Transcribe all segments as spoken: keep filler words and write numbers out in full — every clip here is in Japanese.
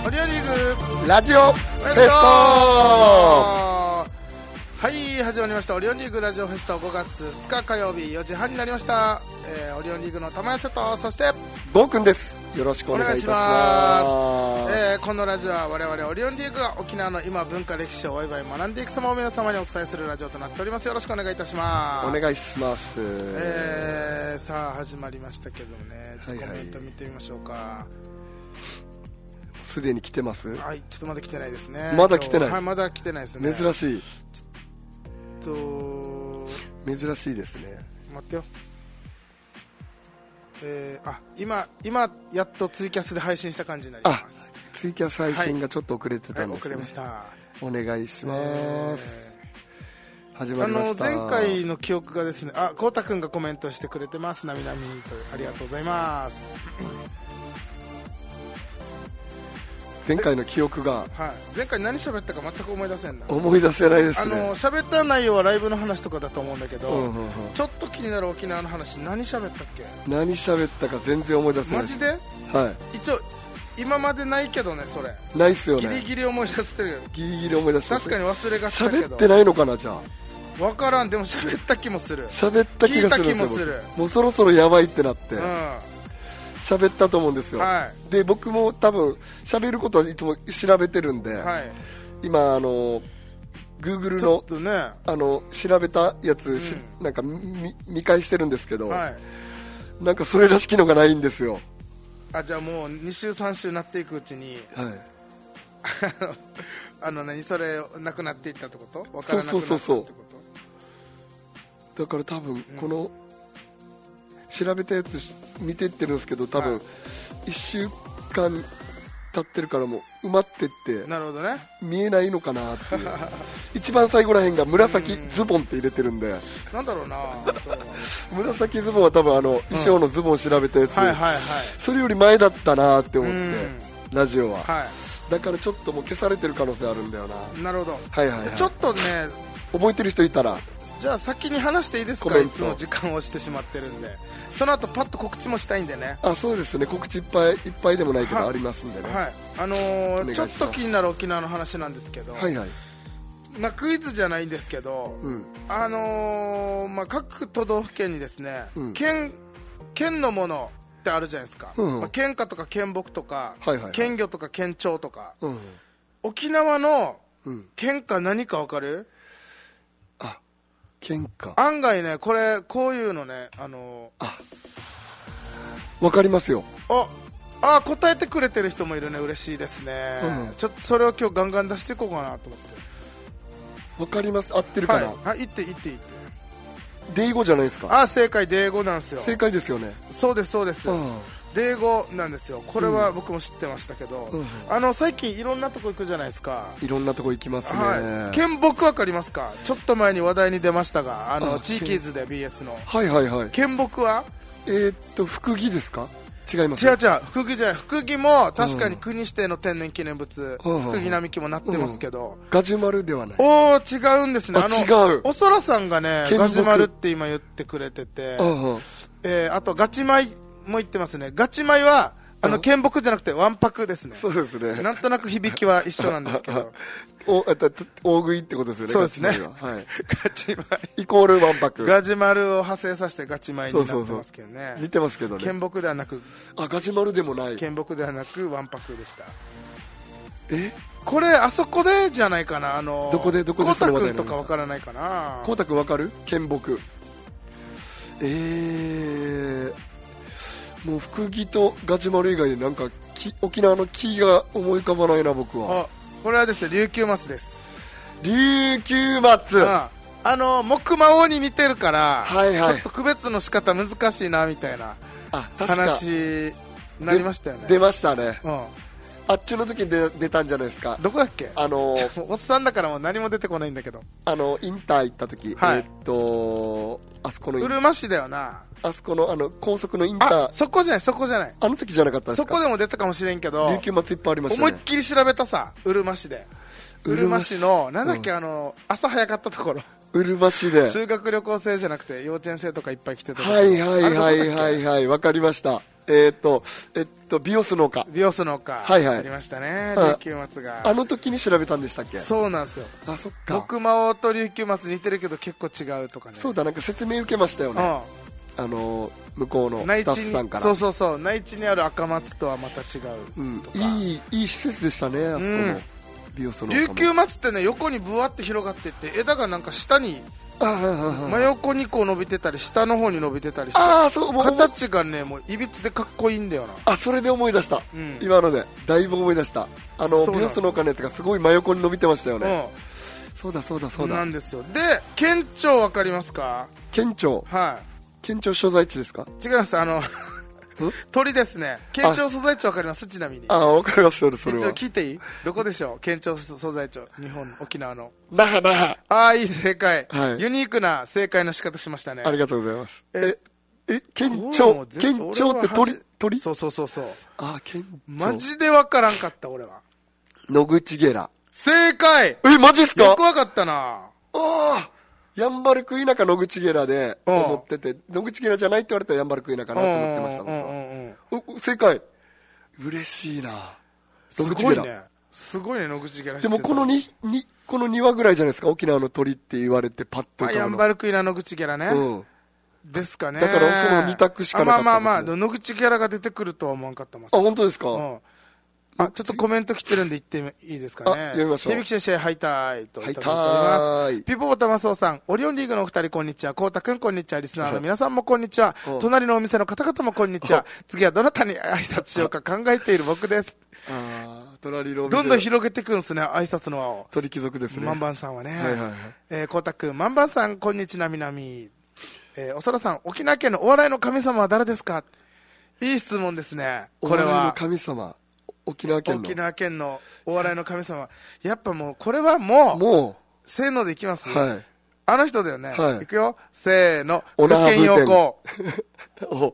オリオンリーグラジオフェスト。 はい、始まりましたオリオンリーグラジオフェスト。ごがつふつか火曜日よじはんになりました、えー、オリオンリーグの玉谷瀬と、そしてゴーくんです。よろしくお願いいたします。 えー、このラジオは我々オリオンリーグが沖縄の今文化歴史をワイワイ学んでいく様を皆様にお伝えするラジオとなっております。よろしくお願いいたします。 お願いします。 えー、さあ始まりましたけどね、ちょっとコメント見てみましょうか。はいはい、 すでに来てます。 はい、ちょっとまだ来てないですね。 まだ来てない。 はい、まだ来てないですね。 珍しい。 ちょっと珍しいですね。 待ってよ。えー、あ、今今やっとツイキャスで配信した感じになります。 あ、ツイキャス配信がちょっと遅れてたんですね。はいはい、遅れました。 お願いします。えー、始まりました。 あの前回の記憶がですね、あ、こうたくんがコメントしてくれてます。なみなみと、ありがとうございます。 前回の記憶が、 はい、前回何喋ったか全く思い出せんな。 思い出せないですね。 あの喋った内容はライブの話とかだと思うんだけど、うんうんうん、ちょっと気になる沖縄の話、何喋ったっけ。 何喋ったか全然思い出せない。 マジで。 はい、 一応今までないけどね、それないっすよね。 ギリギリ思い出してる。 ギリギリ思い出してます。 確かに忘れがちだけど。 喋ってないのかな。じゃあ分からん。でも喋った気もする。 喋った気がするんですよ。 聞いた気もする。 もうそろそろやばいってなって、うん、喋ったと思うんですよ。 はい、 で僕も多分喋ることはいつも調べてるんで、はい、今あの Google の、ね、あの調べたやつ、うん、なんか 見, 見返してるんですけど、はい、なんかそれらしきのがないんですよ。 あ、じゃあもうに週さん週なっていくうちに、はい、あの何それなくなっていったってこと？分からなくなったってこと？そうそうそうそう。だから多分この、うん、調べたやつ見てってるんですけど、多分いっしゅうかん経ってるからもう埋まってって、 なるほどね、 見えないのかなっていう一番最後らへんが紫ズボンって入れてるんで、 なんだろうな紫ズボンは多分あの衣装のズボン調べたやつ、 はいはいはい、 それより前だったなって思って、ラジオは、 はい、 だからちょっともう消されてる可能性あるんだよな。 なるほど、 はいはいはい、 ちょっとね覚えてる人いたらじゃあ先に話していいですか。いつも時間をしてしまってるんで、その後パッと告知もしたいんでね。 あ、そうですね、告知いっぱいいっぱいでもないけどありますんでね。 はい、あのー、ちょっと気になる沖縄の話なんですけど、 はいはい、 まあ、クイズじゃないんですけど、うん、あのーまあ、各都道府県にですね、うん、県, 県のものってあるじゃないですか、うんうん、まあ、県花とか県木とか、はいはいはい、県魚とか県鳥とか、うんうん、沖縄の県花何か分かる？ あ、県花案外ね、これこういうのね、あのー、 あ、分かりますよ。 ああ、答えてくれてる人もいるね。嬉しいですね、うん、ちょっとそれを今日ガンガン出していこうかなと思って。 分かります。合ってるかな。 はい、はい、言って言って言って。 デイゴじゃないですか。 あ、正解、デイゴなんですよ。 正解ですよね。 そうですそうです、うん、デイゴなんですよ。これは僕も知ってましたけど、うん、あの最近いろんなとこ行くじゃないですか。 いろんなとこ行きますね、 はい、県木分かりますか？ちょっと前に話題に出ましたが、あの地域図で ビーエス の、 はいはいはい、 県木はえー、っと福木ですか？違います。 違う違う、福木じゃない。福木も確かに国指定の天然記念物、うん、福木並木もなってますけど、 うん、ガジュマルではない。 おー、違うんですね。 あの違う。 おそらさんがね、ガジュマルって今言ってくれてて、うんうん、えー、あとガチ米も言ってますね。ガチ米はあの県木じゃなくてわんぱくですね。 そうですね。 なんとなく響きは一緒なんですけどお大食いってことですよね。 そうですね。 はい、 ガチ米イコールわんぱく。 ガジュマルを派生させてガチ米になってますけどね。そうそうそう、 似てますけどね。 県木ではなく、 あ、ガジュマルでもない。 県木ではなくわんぱくでした。 え、 これあそこでじゃないかな。あのどこでどこでその話題なんですか？こうたくんとかわからないかな。 こうたくんわかる？県木。えー、もう福木とガジュマル以外でなんか沖縄の木が思い浮かばないな僕は。 あ、これはですね、琉球松です。 琉球松、 ああ、あの木馬王に似てるから、 はいはい、 ちょっと区別の仕方難しいなみたいな話になりましたよね。 出ましたね、 うん、 あっちの時に 出, 出たんじゃないですか。 どこだっけ？ あのー、 おっさんだからもう何も出てこないんだけど、 あのインター行った時、はい、えー、っとあそこのうるま市だよな。 あそこのあの高速のインター。 あ、そこじゃないそこじゃない。 あの時じゃなかったですか？ そこでも出たかもしれんけど、 琉球松いっぱいありましたね。 思いっきり調べたさ、うるま市で。うるま市のなんだっけ、うん、あの朝早かったところ。 うるま市で修学旅行生じゃなくて幼稚園生とかいっぱい来てたところ。 はいはいはいはいはい、わかりました。 えっとえっとビオス農家ビオス農家、 はいはい、 ありましたね、琉球松が。 あの時に調べたんでしたっけ。 そうなんですよ。 あ、そっか。 僕魔王と琉球松似てるけど結構違うとかね。 そうだ、なんか説明受けましたよね、あの向こうのスタッフさんから。 そうそうそう、内地にある赤松とはまた違う、うん、 いいいい施設でしたね、あそこの、うん、ビオス農家も。 琉球松ってね、横にぶわって広がっていって枝がなんか下に真横にこう伸びてたり下の方に伸びてたりして、あ、そう、もう形がね、もういびつでかっこいいんだよな。 あ、それで思い出した、うん、今のでだいぶ思い出した。あのビオス農家のやつがすごい真横に伸びてましたよね、うん、そうだそうだそうだ、 なんですよ。で、県庁わかりますか。 県庁、 はい、 県庁所在地ですか。 違います、あの鳥ですね。県庁所在地わかります。ちなみに。 ああ、わかります。それそれは。 県庁聞いていい？どこでしょう。県庁所在地、日本、沖縄の。 那覇、那覇。 ああ、いい正解、はい。ユニークな正解の仕方しましたね。 ありがとうございます。え、え、県庁、県庁って鳥、鳥？ そうそうそうそう。 ああ、県庁。 マジでわからんかった、俺は。 野口ゲラ。 正解。 え、マジっすか？ よくわかったな。ああ。ヤンバルクイナか野口ゲラで思ってて、野口ゲラじゃないって言われたらヤンバルクイナかなと思ってましたもん。正解。嬉しいな。 野口ゲラ。すごいね。すごいね、野口ゲラ。 でもこのに、に、このにわぐらいじゃないですか、沖縄の鳥って言われてパッと。 あ、ヤンバルクイナ野口ゲラね。うん。ですかね。 だからそのに択しかなかった。 まあまあまあ、野口ゲラが出てくるとは思わんかったもん。あ、 本当ですか。うん。 あ、ちょっとコメント来てるんで言っていいですかね。 読みましょう。 響先生、はいたーいといただいております。ピポボタマソウさん、オリオンリーグのお二人こんにちは。コウタくんこんにちは。リスナーの皆さんもこんにちは。隣のお店の方々もこんにちは。次はどなたに挨拶しようか考えている僕です。 ああ、隣のお店。 どんどん広げていくんですね、挨拶の輪を。 鳥貴族ですね。 マンバンさんはね。 はいはいはい。 えー、コウタくん、マンバンさん、こんにちは、みなみ。えー、おそらさん、沖縄県のお笑いの神様は誰ですか？いい質問ですね。これは。 お笑いの神様。沖縄県の沖縄県のお笑いの神様、やっぱもうこれはもうもうせーのでいきます、 はい、 あの人だよね、 はい、 いくよ、せーの、具志堅用高お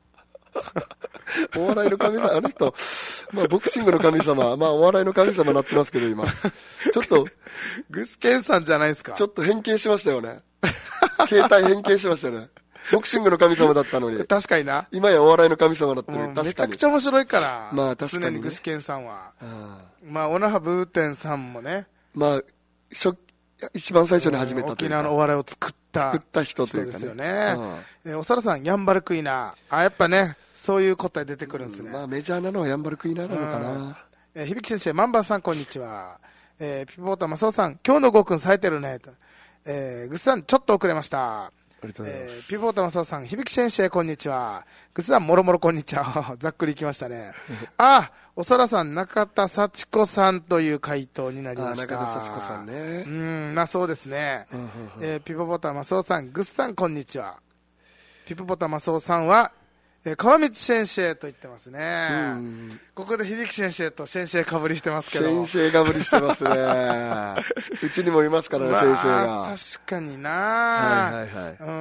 お笑いの神様、あの人、まあ、ボクシングの神様、まあ、お笑いの神様になってますけど今ちょっと具志堅さんじゃないですか。 ちょっと変形しましたよね携帯変形しましたよね。ボクシングの神様だったのに。 確かにな。 今やお笑いの神様だったのに。確かに。 めちゃくちゃ面白いから。 まあ確かに、ね。 常に具志堅さんは。まあ、小那覇ブーテンさんもね。 まあ、初一番最初に始めたというか。 沖縄のお笑いを作った。 作った人というか、ね。 ですよね。えおさらさん、ヤンバルクイナ。あ、やっぱね、そういう答え出てくるんですね。 まあメジャーなのはヤンバルクイナなのかな。 え響先生、マンバンさん、こんにちは。えー、ピポータマソウさん、今日のゴーくん冴えてるね。えー、グッさん、ちょっと遅れました。えー、ピポータマソウさん、響先生、こんにちは。グッさん、もろもろこんにちは。ざっくりいきましたね。あ、おそらさん、中田幸子さんという回答になりました。 中田幸子さんね。 うん、まあそうですね。えー、ピポポタマソウさん、グッさん、こんにちは。ピポポタマソウさんは、えー、川道先生と言ってますね。うんここで響先生と先生かぶりしてますけど。 先生かぶりしてますね。うちにもいますからね、まあ、先生が。 確かにな。はいはいはい。うん。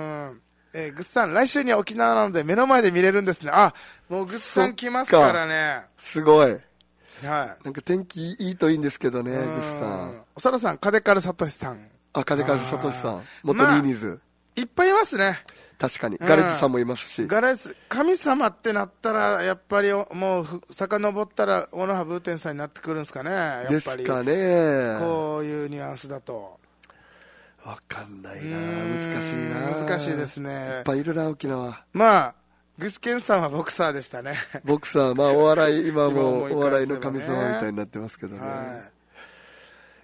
えー、グッさん、来週には沖縄なので目の前で見れるんですね。あ、もうグッさん来ますからね。 すごい。はい。 なんか天気いいといいんですけどね、グッさん。 おさらさん、カデカルサトシさん。 あ、カデカルサトシさん。元リーニーズ、まあ。いっぱいいますね。 確かに。ガレッジさんもいますし。 ガレッジ、神様ってなったら、やっぱりもう、遡ったら、小野羽ブーテンさんになってくるんですかね。やっぱり。 ですかね。 こういうニュアンスだと。 わかんないな。難しいな。 難しいですね。 いっぱいいるな、沖縄。 まあ、具志堅さんはボクサーでしたね。 ボクサー、まあお笑い、今もお笑いの神様みたいになってますけどね。はい、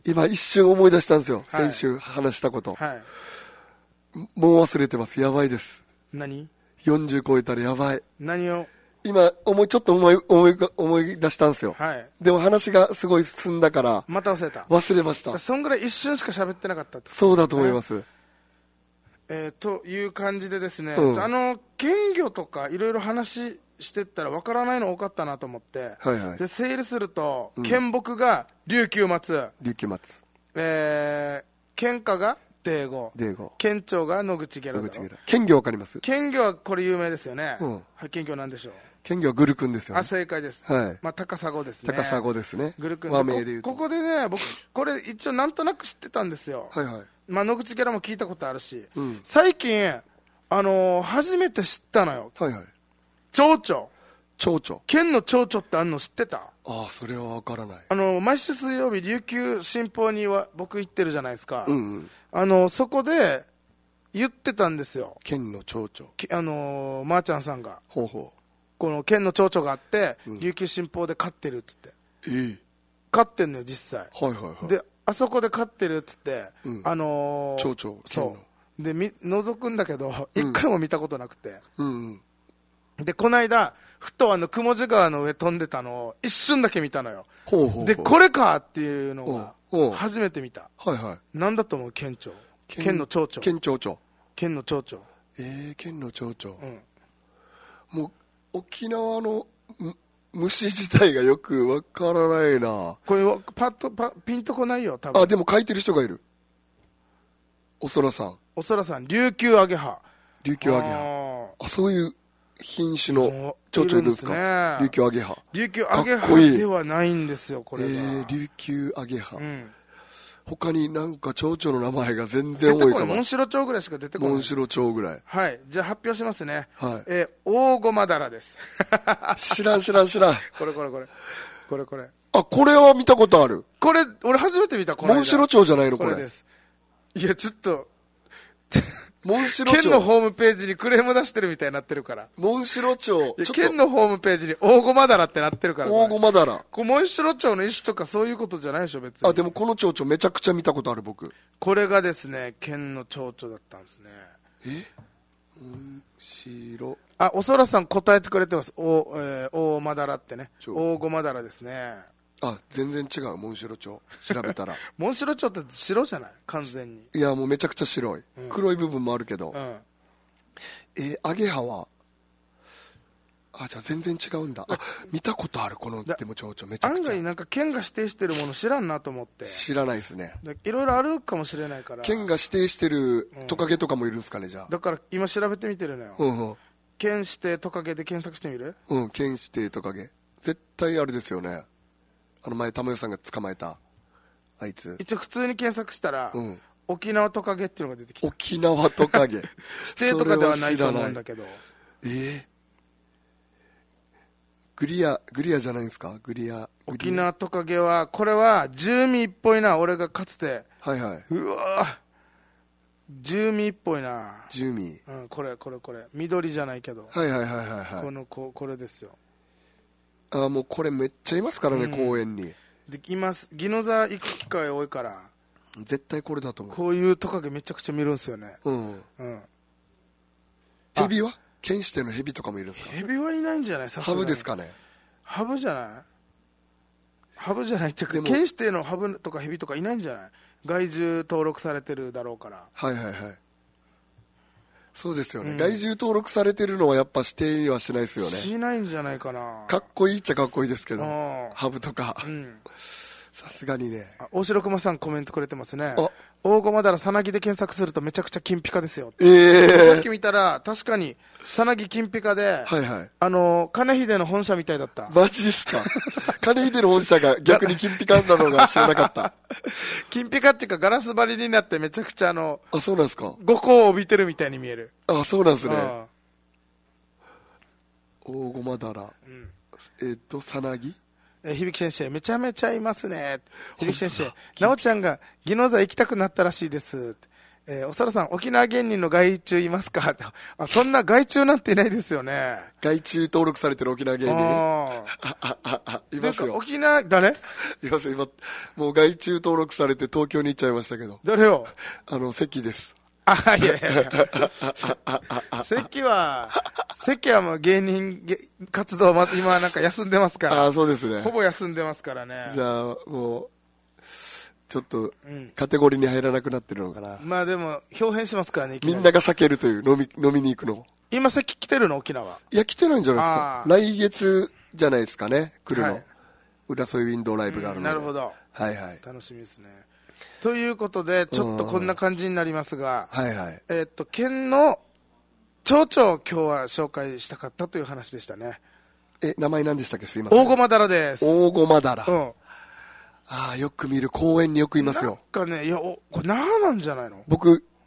今一瞬思い出したんですよ。はい、先週話したこと。はいもう忘れてます。やばいです。 何 ? よんじゅう 超えたらやばい。 何を今、思い、ちょっと思い、思い、思い出したんですよ。はい。でも話がすごい進んだから。 また忘れた。 忘れました。 そんぐらい一瞬しか喋ってなかったって、ね。 そうだと思います。 えー、という感じでですね、うん、あの、県魚とかいろいろ話してったら分からないの多かったなと思って。はいはい。で、整理すると、うん、県木が琉球松。 琉球松。 えー、県花がデーゴ。 デーゴ。 県庁が野口ゲラ。 野口ゲラ。県魚わかります？ 県魚はこれ有名ですよね。うん。県魚なんでしょう。 県魚はグルクンですよね。 あ、正解です。はい。まあ、高砂ですね。 高砂ですね。 グルクン。和名で言うと。ここでね、僕、これ一応なんとなく知ってたんですよ。はいはい。まあ、野口ゲラも聞いたことあるし。うん。最近、あのー、初めて知ったのよ。はいはい。蝶々。 蝶々。 県の蝶々ってあんの知ってた？ ああ、それはわからない。 あの毎週水曜日琉球新報には僕行ってるじゃないですか、 うんうん、 あのそこで言ってたんですよ、 県の蝶々。 あのー、まーちゃんさんがほうほう、 この県の蝶々があって、うん、琉球新報で飼ってるっつって、 えー、 飼ってんのよ実際。 はいはいはい。 であそこで飼ってるっつって、うん、あのー、蝶々。 そうでみ覗くんだけど一回も見たことなくて、 うんうん、 でこの間ふとあの雲地川の上飛んでたのを一瞬だけ見たのよ。 ほうほうほう、 でこれかっていうのが初めて見た。 はいはい。 なんだと思う？県庁、県の町長、 県町長、 県の町長。 えー、県の町長、 うん、 もう沖縄の虫自体がよくわからないな。 これパッとパピンとこないよ多分。 あ、でも書いてる人がいる。おそらさん。 おそらさん、琉球アゲハ。 琉球アゲハ。あ、そういう品種の蝶々いるんですか？琉球アゲハ。 琉球アゲハではないんですよこれが。えー、琉球アゲハ、 うん、 他になんか蝶々の名前が全然多いかも。 モンシロチョウぐらいしか出てこない。 モンシロチョウぐらい。 はい、じゃあ発表しますね。 はい、 えー、オオゴマダラです知らん知らん知らんこれこれこれこれこれ。 あ、これは見たことある。 これ俺初めて見た。この間モンシロチョウじゃないのこれ。 これです。いやちょっとモンシロチョウ県のホームページにクレーム出してるみたいになってるから。 モンシロチョウ、 県のホームページにオオゴマダラってなってるから。 オオゴマダラ、 これモンシロチョウの一種とかそういうことじゃないでしょ別に。 あ、でもこの蝶々めちゃくちゃ見たことある僕。 これがですね県の蝶々だったんですね。 え、モンシロ、 あ、おそらさん答えてくれてます。オオ、えー、オオマダラってね、オオゴマダラですね。 あ、全然違う。モンシロチョウ調べたらモンシロチョウって白じゃない完全に。 いやもうめちゃくちゃ白い、うん、黒い部分もあるけど、うん、えー、アゲハは、あ、じゃあ全然違うんだ。あ、見たことあるこのでも蝶々めちゃくちゃ。 案外なんか県が指定してるもの知らんなと思って。 知らないですね。 いろいろあるかもしれないから。 県が指定してるトカゲとかもいるんですかね、じゃあ。 だから今調べてみてるのよ、うんうん、県指定トカゲで検索してみる？ うん、県指定トカゲ絶対あれですよね。あの前玉代さんが捕まえたあいつ。 一応普通に検索したら、うん、沖縄トカゲっていうのが出てきた。 沖縄トカゲ指定とかではないと思うんだけど。 えー、グリアグリアじゃないんですか？グリア、グリア沖縄トカゲはこれはジューミーっぽいな。俺がかつて、 はいはい、 うわジューミーっぽいな。 ジューミー、うん、これこれこれ緑じゃないけど、 はいはいはいはい、はい、 このここれですよ。 あ、もうこれめっちゃいますからね、うん、公園にでいます。宜野座行く機会多いから絶対これだと思う。 こういうトカゲめちゃくちゃ見るんですよね。 うん、うん、ヘビは県指定のヘビとかもいるんですか？ ヘビはいないんじゃない？さすがにハブですかね。 ハブじゃない？ハブじゃないっていうか県指定のハブとかヘビとかいないんじゃない？害獣登録されてるだろうから。 はいはいはい、そうですよね、うん、害獣登録されてるのはやっぱ指定にはしないですよね。 しないんじゃないかな。 かっこいいっちゃかっこいいですけど、ハブとかさすがにね。 大城熊さんコメントくれてますね。大ゴマダラさなぎで検索するとめちゃくちゃ金ピカですよ。 えー、 さっき見たら確かにさなぎ金ピカで、 はいはい、 あの金秀の本社みたいだった。 マジですか？金秀の本社が逆に金ピカなのが知らなかった金ピカっていうかガラス張りになってめちゃくちゃあの、 あ、そうなんですか？ 五光を帯びてるみたいに見える。 あ、そうなんですね。大ゴマダラ、うん、えっとさなぎ、 え響先生めちゃめちゃいますね。響先生、なおちゃんが宜野座行きたくなったらしいです。えー、おそらさん沖縄芸人の害虫いますか？あ、そんな害虫なんていないですよね。 害虫登録されてる沖縄芸人ああああいますよ。 沖縄誰？ います今もう害虫登録されて東京に行っちゃいましたけど。 誰よ？ あの関です。 あ、いやいやいや関は関はもう芸人活動は今なんか休んでますから。 あ、そうですね。 ほぼ休んでますからね。 じゃあもうちょっとカテゴリーに入らなくなってるのかな、 うん、まあでも表変しますからね。 みんなが避けるという飲み飲みに行くの。 今関来てるの沖縄？ いや来てないんじゃないですか。来月じゃないですかね来るの、はい、浦添ウィンドウライブがあるので、 うん、なるほど、 はいはい、 楽しみですね。ということでちょっとこんな感じになりますが、 はいはい、 えー、っと県の町長を今日は紹介したかったという話でしたね。 え、名前何でしたっけ？すいません。 大ゴマダラです。 大ゴマダラ、 うん、 ああよく見る公園によくいますよ。 なんかね、いやおこれなーなんじゃないの？ 僕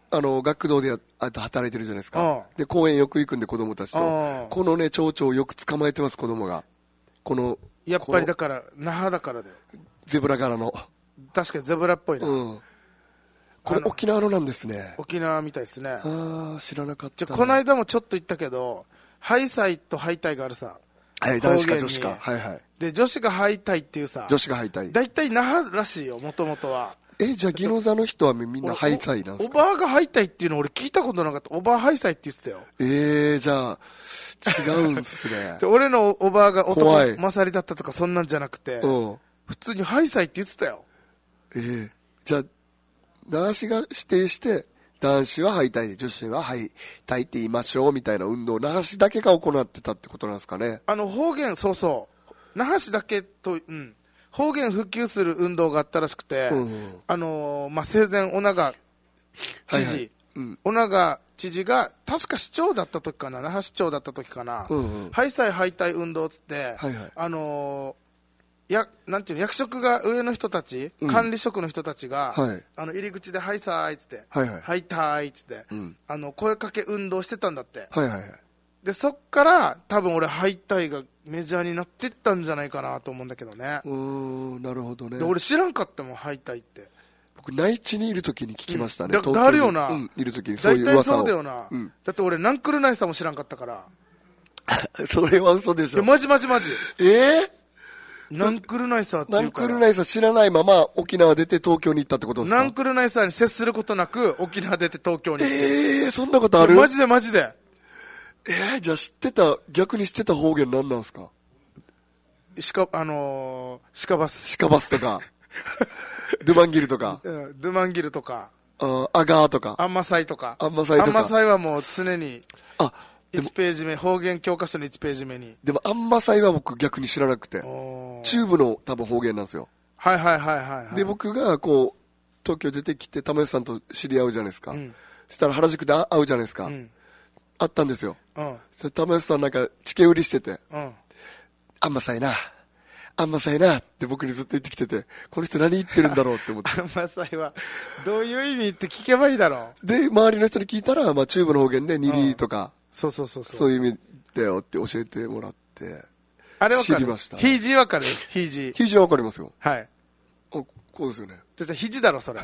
あの学童でやあと働いてるじゃないですか。で公園よく行くんで子供たちと、このね蝶々をよく捕まえてます子供が。このやっぱりだから那覇だからだよ。 ゼブラ柄の。 確かにゼブラっぽいな。うん、 これ沖縄のなんですね。 沖縄みたいですね。 ああ知らなかった。 じゃこの間もちょっと言ったけど、ハイサイとハイタイがあるさ。 はい、男子か女子か。はいはい。 で女子がハイタイっていうさ。 女子がハイタイ。 大体那覇らしいよ、もともとは。 え、じゃあ宜野座の人はみんなハイサイなんですか？ おばあがハイタイっていうの俺聞いたことなかった。おばあハイサイって言ってたよ。 えー、じゃあ違うんすね。 で俺のおばあが男勝りだったとかそんなんじゃなくて、うん、普通にハイサイって言ってたよ。 えー、じゃあ男子が指定して男子はハイタイで女子はハイタイって言いましょうみたいな運動を那覇市だけが行ってたってことなんですかね。 あの方言、そうそう那覇市だけと、うん、方言普及する運動があったらしくて、うんうん、あのー、まあ、生前小長知事、はいはい、うん、小長知事が確か市長だった時かな、那覇市長だった時かな、うんうん、ハイサイハイタイ運動っつって、はいはい、あのー、やなんていうの、役職が上の人たち、うん、管理職の人たちが、はい、あの入り口でハイサイっつって、はいはい、ハイタイっつって、うん、あの声かけ運動してたんだって、はいはいはい、でそっから多分俺ハイタイがメジャーになってったんじゃないかなと思うんだけどね。 うーん、なるほどね。 で俺知らんかったもんハイタイって。 僕内地にいる時に聞きましたね。 うん、だ, だるよな、 うん、いる時にそういう噂を。 大体そうだよな、うん、だって俺ナンクルナイサーも知らんかったからそれは嘘でしょ。 いやマジマジマジ。 えー、 ナンクルナイサーっていうから、 ナンクルナイサー知らないまま沖縄出て東京に行ったってことですか？ ナンクルナイサーに接することなく沖縄出て東京に。 ええー、そんなことある？ マジでマジで。 えー、じゃあ知ってた、逆に知ってた方言何なんですか？ シカ、あのー、シカバス。 シカバスとか、ドゥマンギルとか。 うん、ドゥマンギルとか。 あアガーとか。 アンマサイとか。 アンマサイとか。 アンマサイはもう常に、あ、いちページ目、方言教科書のいちページ目に。 でもアンマサイは僕逆に知らなくて。中部の多分方言なんですよ。 はいはいはいはい、はい。 で、僕がこう、東京出てきて、玉吉さんと知り合うじゃないですか。うん、そしたら原宿で会うじゃないですか。うん、あったんですよ。うん。それ玉吉さんなんか、チケ売りしてて。うん。あんまさいな。あんまさいなって僕にずっと言ってきてて、この人何言ってるんだろうって思って。 あんまさいは、どういう意味って聞けばいいだろう。で、周りの人に聞いたら、まあ中部の方言でニリとか、うん、 そうそうそうそう。 そういう意味だよって教えてもらって、 あれわかる？ 知りました。 ヒージーわかる？ヒージー。 ヒージーはわかりますよ。 はい。あ、 こうですよね。 じゃ肘だろ、それ。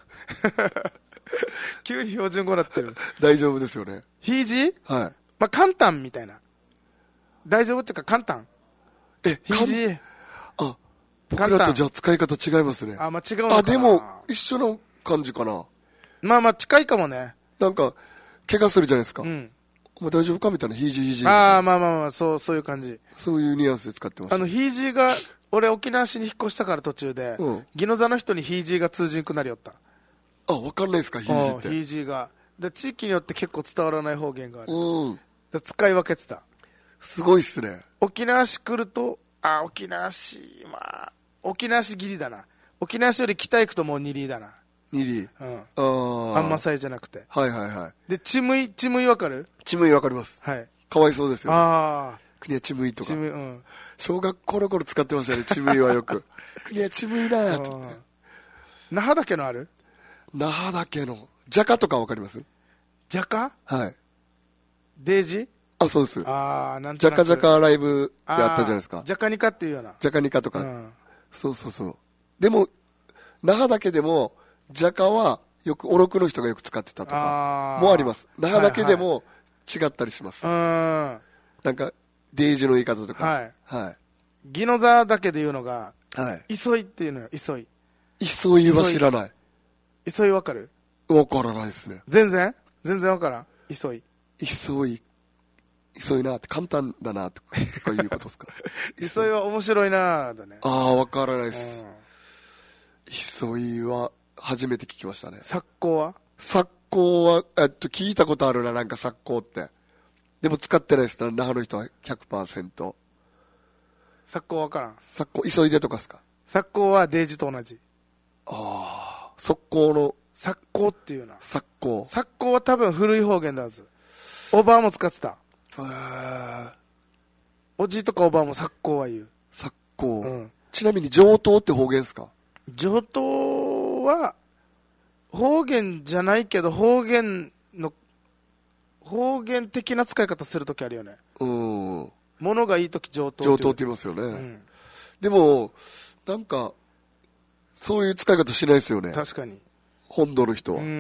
急に標準語になってる。 大丈夫ですよね。 ヒージー？ はい。 まあ、簡単みたいな。大丈夫っていうか簡単。 え、 ヒージー。 あ、僕らとじゃあ使い方違いますね。 あ、まあ、違うのかな。 あ、でも、一緒の感じかな。 まあまあ、近いかもね。 なんか、怪我するじゃないですか。うん。お前大丈夫かみたいな、ヒージーヒージー。 ああ、まあまあまあ、そう、そういう感じ。 そういうニュアンスで使ってました。 あの、ヒージーが、俺沖縄市に引っ越したから途中で、うん、宜野座の人にヒージーが通じなくなりよった。 あ、わかんないですか、ヒージーって。 ヒージーが。で、地域によって結構伝わらない方言がある。うん。で使い分けてた。 すごいっすね。 沖縄市来ると、あ、沖縄市、まあ、沖縄市ギリだな。沖縄市より北行くともう二里だな。 二里。 うん。ああ。あんまさいじゃなくて。 はいはいはい。 で、ちむい、ちむいわかる？ ちむいわかります。 はい。 かわいそうですよ、ね。 ああ。 国はちむいとか。 ちむい、うん。 小学校の頃使ってましたね、ちむいはよく。国はちむいだーって。 那覇岳のある？ 那覇岳の。ジャカとかわかります？ ジャカ？ はい。 デージ？ あ、そうです。 ああ、なんとなく。ジャカジャカライブであったじゃないですか。 ジャカニカっていうような。 ジャカニカとか。うん、そうそうそう。でも、那覇だけでも、ジャカはよく、おろくの人がよく使ってたとかもあります。那覇だけでも違ったりします。はいはい、なんか、デージの言い方とか。はい。はい。 宜野座だけで言うのが、 はい。 磯いっていうのよ、磯い。 磯いは知らない。 磯いわかる？ わからないですね。 全然全然わからん。磯い。 磯い。磯いなって簡単だなとかいうことですか？ 磯いは面白いなだね。 ああ、わからないです。磯いは初めて聞きましたね。 錯光は？ 錯光は、えっと、聞いたことあるな、なんか錯光って。でも使ってないですね、那覇の人は ひゃくパーセント。 錯光わからん。 錯光、急いでとかですか？ 錯光はデージと同じ。 ああ、速攻の。 錯光っていうな。 錯光。 錯光は多分古い方言だはず。おばあも使ってた。へー。 おじいとかおばあも錯光は言う。 錯光。うん。ちなみに上等って方言ですか？ 上等は、 方言じゃないけど方言の方言的な使い方するときあるよね。うん。物がいいとき上等上等って言いますよね、うん、でもなんかそういう使い方しないですよね。 確かに本土の人は。うん。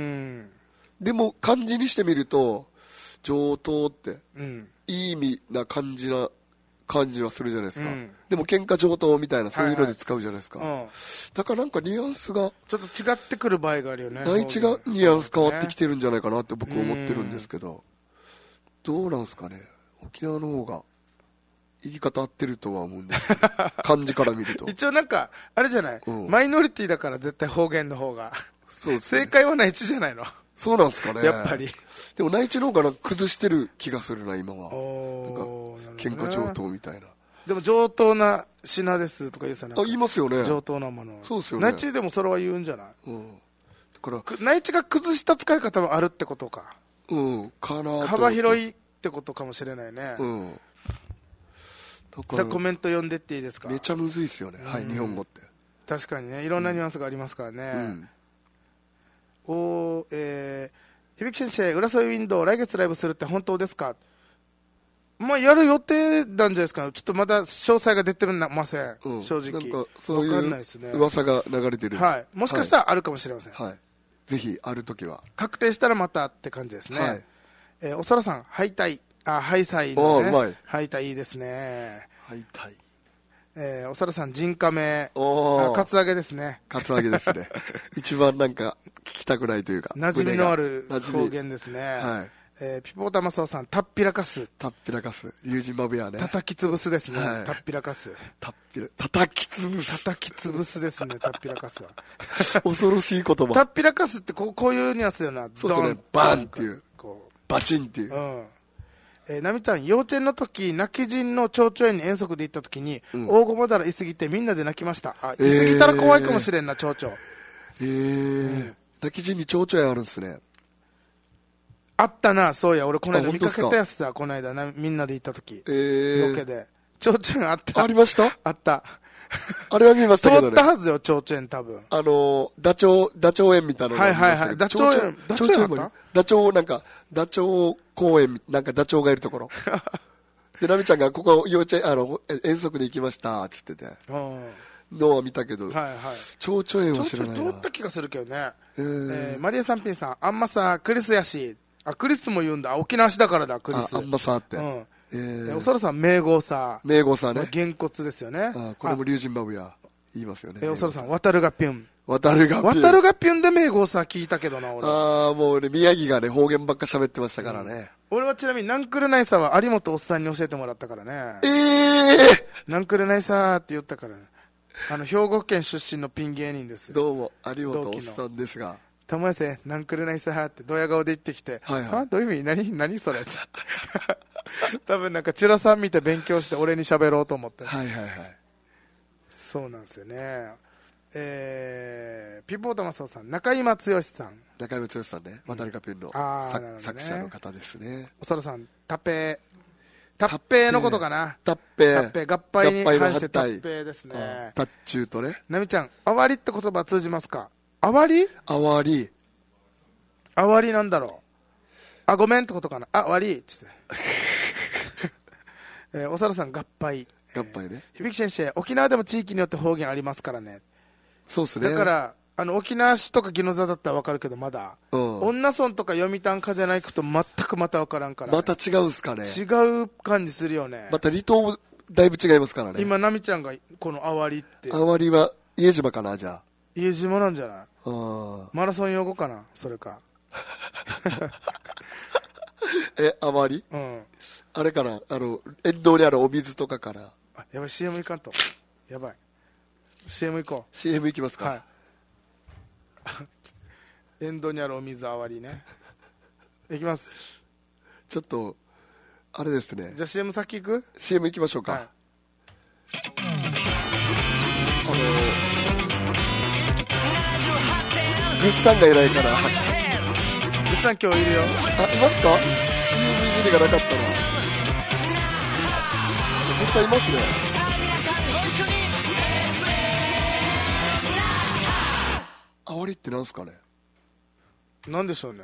でも漢字にしてみると上等って、うん、いい意味な感じな感じはするじゃないですか、うん、でも喧嘩上等みたいなそういうので使うじゃないですか、はいはい、うん、だからなんかニュアンスがちょっと違ってくる場合があるよね。 内地がニュアンス変わってきてるんじゃないかなって僕は思ってるんですけど、どうなんですかね。沖縄の方が言い方合ってるとは思うんですけど漢字から見ると一応なんかあれじゃない、うん、マイノリティだから絶対方言の方がそうです、ね、正解は内地じゃないの。 そうなんですかね。 やっぱりでも内地の方が崩してる気がするな今は。なんか喧嘩上等みたいな。 でも上等な品ですとか言うさ、 あ言いますよね。 上等なもの。 そうですよね。 内地でもそれは言うんじゃない、うん、だから内地が崩した使い方もあるってことか。 うんかな。 幅広いってことかもしれないね。うん。だからコメント読んでっていいですか。 めちゃむずいですよね、うん、はい、日本語って確かにね、いろんなニュアンスがありますからね、うん、おえー、響先生、浦添ウィンドウ来月ライブするって本当ですか。まあやる予定なんじゃないですか。ちょっとまだ詳細が出てません、うん、正直なんかそういう分かんないですね。 噂が流れてる、 はい、もしかしたらあるかもしれません、 はいはい、ぜひあるときは確定したらまたって感じですね、はい。えー、おそらさん、敗退、あ、ハイサイのね、うまい、ハイタイいいですね。 ハイタイ。 えー、おそらさん、ジンカメ、あ、カツアゲですね。 カツアゲですね。一番なんか聞きたくないというか、 馴染みのある方言ですね。はい。えー、ピポータマソウさん、タッピラカス。 タッピラカス。龍神マブヤね。 叩き潰すですね。はい、タッピラカス。 タッピラ、叩き潰す。 叩き潰すですね、タッピラカスは。 恐ろしい言葉。タッピラカスってこう、こういうニュアンスよな。 そうですね、バンっていう。こうバチンっていう。うん。 えー、ナミちゃん、幼稚園の時泣き人の蝶々園に遠足で行った時に、うん、大ゴマダラいすぎてみんなで泣きました。あ、いすぎたら怖いかもしれんな、蝶々。 えー、うん、泣き人に蝶々園あるんですね。 あったな、そうや、俺この間見かけたやつだ、この間な、みんなで行った時、えー、ロケで蝶々園あった。 ありました。 あった。 あれは見ましたけどね。 通ったはずよ、蝶々園多分。 あのー、ダチョウ、ダチョウ園みたいなのがありましたけど。はいはいはい。ダチョウ園、ダチョウ園あった？ ダチョウ、なんか、ダチョウ公園、なんかダチョウがいるところ。で、ナミちゃんがここ幼稚園、あの、遠足で行きました、つってて。のは見たけど、はいはい。蝶々園は知らないな。 通った気がするけどね。えー、えー、マリエさんピンさん、あんまさ、クリスやし。あ、クリスも言うんだ。沖縄市だからだ、クリス。 あ、あんまさって。 うん。えー、おそらさん、名号さ。 名号さね。 げんこつですよね。 あ、これも龍神マブヤ。言いますよね。 えー、おそらさん、渡るがぴゅん。 渡るがぴゅん。 渡るがぴゅんで名号さ聞いたけどな、俺。 ああ、もうね、宮城がね、方言ばっか喋ってましたからね。 うん、俺はちなみに、ナンクルナイサーは有本おっさんに教えてもらったからね。 ええー、 ナンクルナイサーって言ったからね。あの、兵庫県出身のピン芸人ですよ。 どうも、有本おっさんですが。 たまやせ、ナンクルナイサーってドヤ顔で言ってきて、はいはい、あ、どういう意味何何それ多分なんか、チュラさん見て勉強して俺に喋ろうと思って。 はいはいはい。 そうなんですよね。えー、ピポータマソウさん、中今剛さん。 中今剛さんね、渡るかぴんの、うんね、作者の方ですね。 おそらさん、タッペー。タッペーのことかな。 タッペー。 タッペー、合併に反してタッペーですね。 タッチューとね。 ナミちゃん、あわりって言葉通じますか？あわり？ あわり。 あわりなんだろう。あ、ごめんってことかな。あ、わりっつって。えー、おさらさん、合併。 合併ね。 響先生、沖縄でも地域によって方言ありますからね。 そうっすね。 だから、あの、沖縄市とか宜野座だったらわかるけど、まだ。うん。恩納村とか読谷風内行くと全くまたわからんから、ね。 また違うんすかね。 違う感じするよね。 また離島もだいぶ違いますからね。 今、ナミちゃんが、このあわりって。 あわりは、家島かな、じゃあ。 家島なんじゃない？あ、マラソン用語かな、それか。 え、あわり？うん。あれかな、あの、沿道にあるお水とかから。 あ、やばい、シーエム 行かんと。やばい。シーエム 行こう。 シーエム 行きますか？はい。 沿道にあるお水あわりね。行きます。 ちょっと、あれですね。 じゃあ シーエム 先行く？ シーエム 行きましょうか。はい、あのー、グッさんがいないから。 グッさん今日いるよ。あ、いますか？ シーエム いじりがなかったな。絶対いますね。あわりってなんすかね。 なんでしょうね。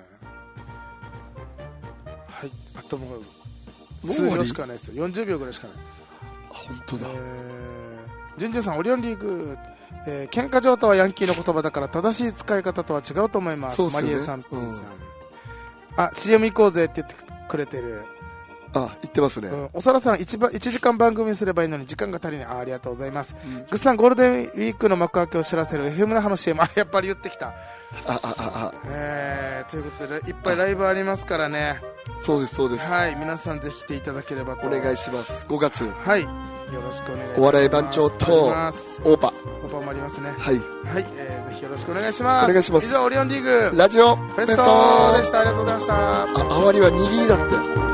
はい、あともう数秒しかないですよ。よんじゅうびょうぐらいしかない。 あ、本当だ。 えー、ジュンジュンさん、オリオンリーグ、えー、喧嘩上とはヤンキーの言葉だから正しい使い方とは違うと思います。マリエさん、ピンさん、うん、あ、シーエム 行こうぜって言ってくれてる。 あ、言ってますね。うん、 おさらさん 1, いちじかん番組にすればいいのに時間が足りない。 あ, ありがとうございます、うん、グッさん、ゴールデンウィークの幕開けを知らせる エフエム 那覇の シーエム、 あ、やっぱり言ってきた。 ああああ、 えー、ということでいっぱいライブありますからね。 そうですそうです、 はい、皆さんぜひ来ていただければと。 お願いします。ごがつ、 はい、よろしくお願いします。 お笑い番長とオーパオーパもありますね。 はい、 はい、えー、ぜひよろしくお願いします。 お願いします。 以上、オリオンリーグラジオフェストでした。ありがとうございました。 あ、あわりはにギーだって。